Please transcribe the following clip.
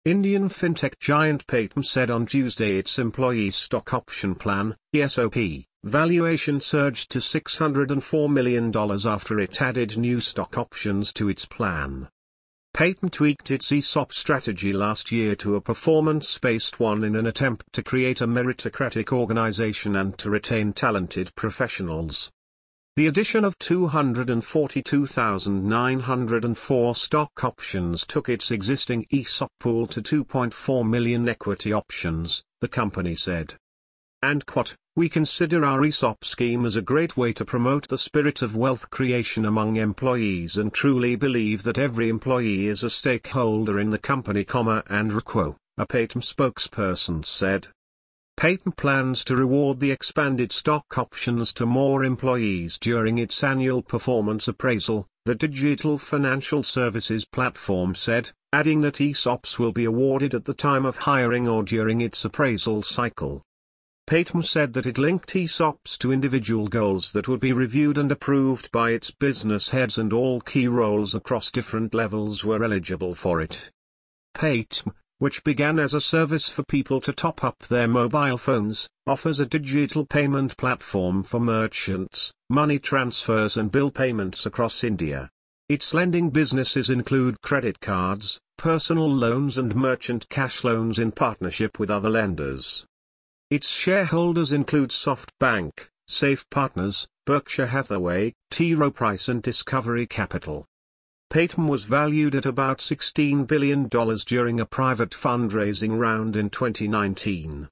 Indian fintech giant Paytm said on Tuesday its employee stock option plan, ESOP, valuation surged to $604 million after it added new stock options to its plan. Paytm tweaked its ESOP strategy last year to a performance-based one in an attempt to create a meritocratic organization and to retain talented professionals. The addition of 242,904 stock options took its existing ESOP pool to 2.4 million equity options, the company said. And quote, "We consider our ESOP scheme as a great way to promote the spirit of wealth creation among employees and truly believe that every employee is a stakeholder in the company, and RQO," a Paytm spokesperson said. Paytm plans to reward the expanded stock options to more employees during its annual performance appraisal, the digital financial services platform said, adding that ESOPs will be awarded at the time of hiring or during its appraisal cycle. Paytm said that it linked ESOPs to individual goals that would be reviewed and approved by its business heads, and all key roles across different levels were eligible for it. Paytm, which began as a service for people to top up their mobile phones, offers a digital payment platform for merchants, money transfers and bill payments across India. Its lending businesses include credit cards, personal loans and merchant cash loans in partnership with other lenders. Its shareholders include SoftBank, Safe Partners, Berkshire Hathaway, T. Rowe Price and Discovery Capital. Paytm was valued at about $16 billion during a private fundraising round in 2019.